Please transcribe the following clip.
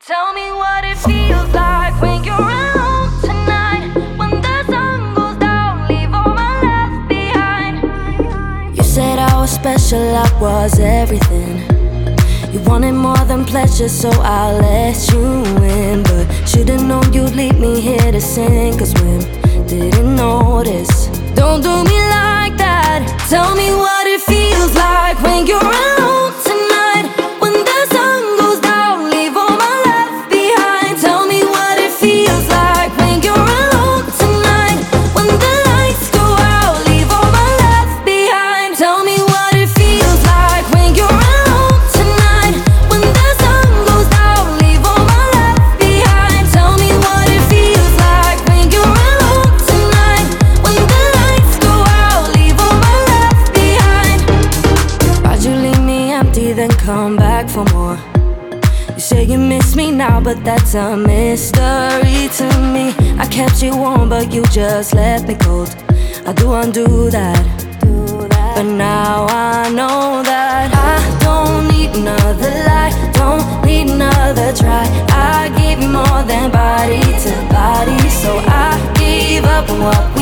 Tell me what it feels like when you're alone tonight. When the sun goes down, leave all my love behind. You said I was special, I was everything. You wanted more than pleasure, so I let you in. But should've known you'd leave me here to sink or swim. Didn't notice. Don't do me like that. Tell me what it feels like when you're alone tonight. When the sun goes down, leave all my love behind. Tell me what it feels like when you're alone tonight. When the lights go out, leave all my love behind. Tell me what it feels like when you're alone tonight. When the sun goes down, leave all my love behind. Tell me what it feels like when you're alone tonight. When the lights go out, leave all my love behind. Why'd you leave me empty, then come back for more? You say you miss me now, but that's a mystery to me. I kept you warm, but you just left me cold. I do undo that, but now I know that I don't need another lie, don't need another try. I give you more than body to body, so I gave up on what